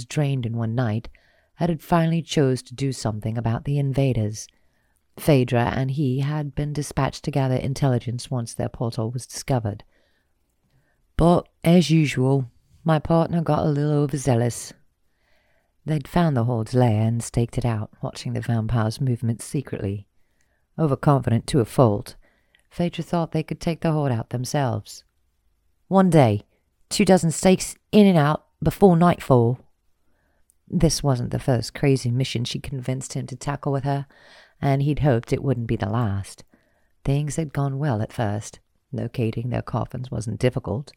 drained in one night, had finally chose to do something about the invaders. Phaedra and he had been dispatched to gather intelligence once their portal was discovered. But, as usual, my partner got a little overzealous. They'd found the Horde's lair and staked it out, watching the vampires' movements secretly. Overconfident to a fault, Phaedra thought they could take the Horde out themselves. One day, 24 stakes in and out before nightfall. This wasn't the first crazy mission she convinced him to tackle with her, and he'd hoped it wouldn't be the last. Things had gone well at first. Locating their coffins wasn't difficult.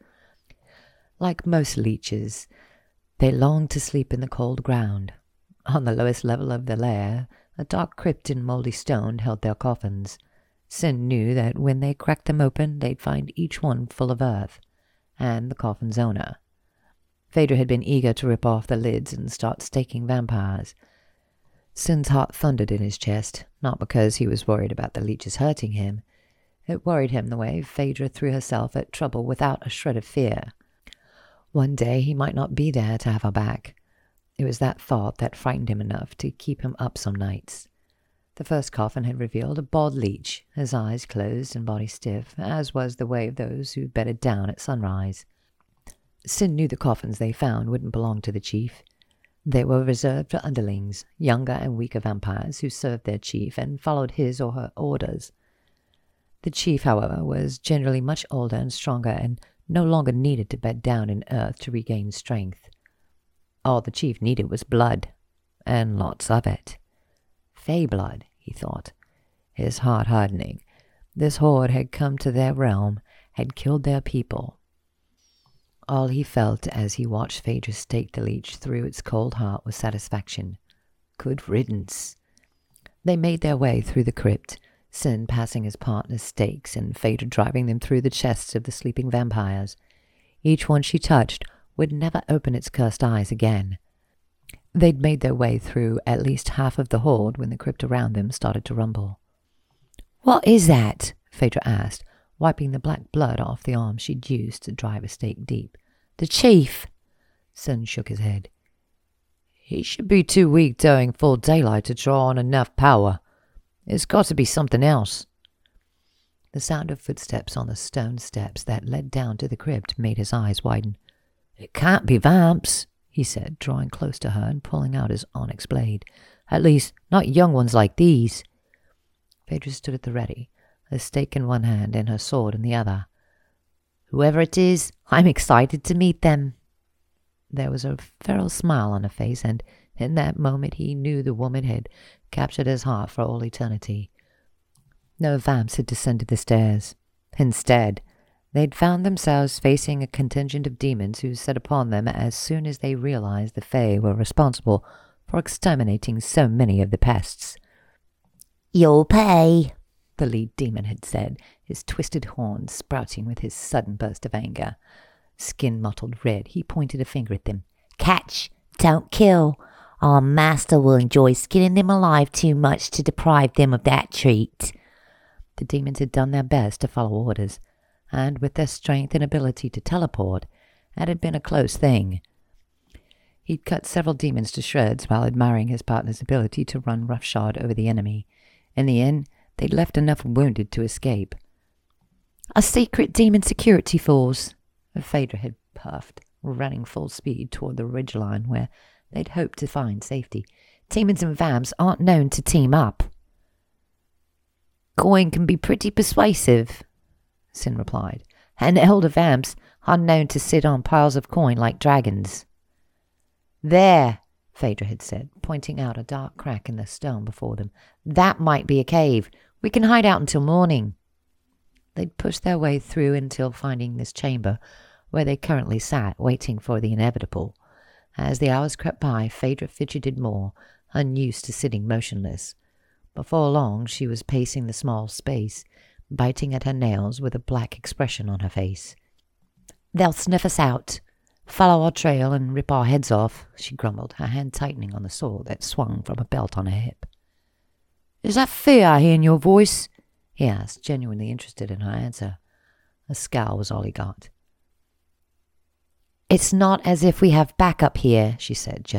Like most leeches, they longed to sleep in the cold ground. On the lowest level of the lair, a dark crypt in moldy stone held their coffins. Sin knew that when they cracked them open, they'd find each one full of earth, and the coffin's owner. Phaedra had been eager to rip off the lids and start staking vampires. Sin's heart thundered in his chest, not because he was worried about the leeches hurting him. It worried him the way Phaedra threw herself at trouble without a shred of fear. One day he might not be there to have her back. It was that thought that frightened him enough to keep him up some nights. The first coffin had revealed a bald leech, his eyes closed and body stiff, as was the way of those who bedded down at sunrise. Sin knew the coffins they found wouldn't belong to the chief. They were reserved for underlings, younger and weaker vampires who served their chief and followed his or her orders. The chief, however, was generally much older and stronger and no longer needed to bed down in earth to regain strength. All the chief needed was blood, and lots of it. Fey blood, he thought, his heart hardening. This horde had come to their realm, had killed their people. All he felt as he watched Phaedra stake the leech through its cold heart was satisfaction. Good riddance. They made their way through the crypt, Sin passing his partner's stakes and Phaedra driving them through the chests of the sleeping vampires. Each one she touched would never open its cursed eyes again. They'd made their way through at least half of the horde when the crypt around them started to rumble. "What is that?" Phaedra asked, wiping the black blood off the arm she'd used to drive a stake deep. "The chief." Sin shook his head. "He should be too weak during full daylight to draw on enough power. It's got to be something else." The sound of footsteps on the stone steps that led down to the crypt made his eyes widen. "It can't be vamps," he said, drawing close to her and pulling out his onyx blade. "At least, not young ones like these." Phaedra stood at the ready, a stake in one hand and her sword in the other. "Whoever it is, I'm excited to meet them." There was a feral smile on her face, and in that moment he knew the woman had captured his heart for all eternity. No vamps had descended the stairs. Instead, they'd found themselves facing a contingent of demons who set upon them as soon as they realized the Fae were responsible for exterminating so many of the pests. "You'll pay," the lead demon had said, his twisted horns sprouting with his sudden burst of anger. Skin mottled red, he pointed a finger at them. "Catch, don't kill. Our master will enjoy skinning them alive too much to deprive them of that treat." The demons had done their best to follow orders, and with their strength and ability to teleport, it had been a close thing. He'd cut several demons to shreds while admiring his partner's ability to run roughshod over the enemy. In the end, they'd left enough wounded to escape. "A secret demon security force," Phaedra had puffed, running full speed toward the ridgeline where they'd hoped to find safety. "Demons and vamps aren't known to team up." "Coin can be pretty persuasive," Sin replied, "and elder vamps are known to sit on piles of coin like dragons." "There," Phaedra had said, pointing out a dark crack in the stone before them. "That might be a cave. We can hide out until morning." They'd pushed their way through until finding this chamber, where they currently sat, waiting for the inevitable. As the hours crept by, Phaedra fidgeted more, unused to sitting motionless. Before long, she was pacing the small space, biting at her nails with a black expression on her face. "They'll sniff us out, follow our trail, and rip our heads off," she grumbled, her hand tightening on the sword that swung from a belt on her hip. "Is that fear I hear in your voice?" he asked, genuinely interested in her answer. A scowl was all he got. "It's not as if we have backup here," she said,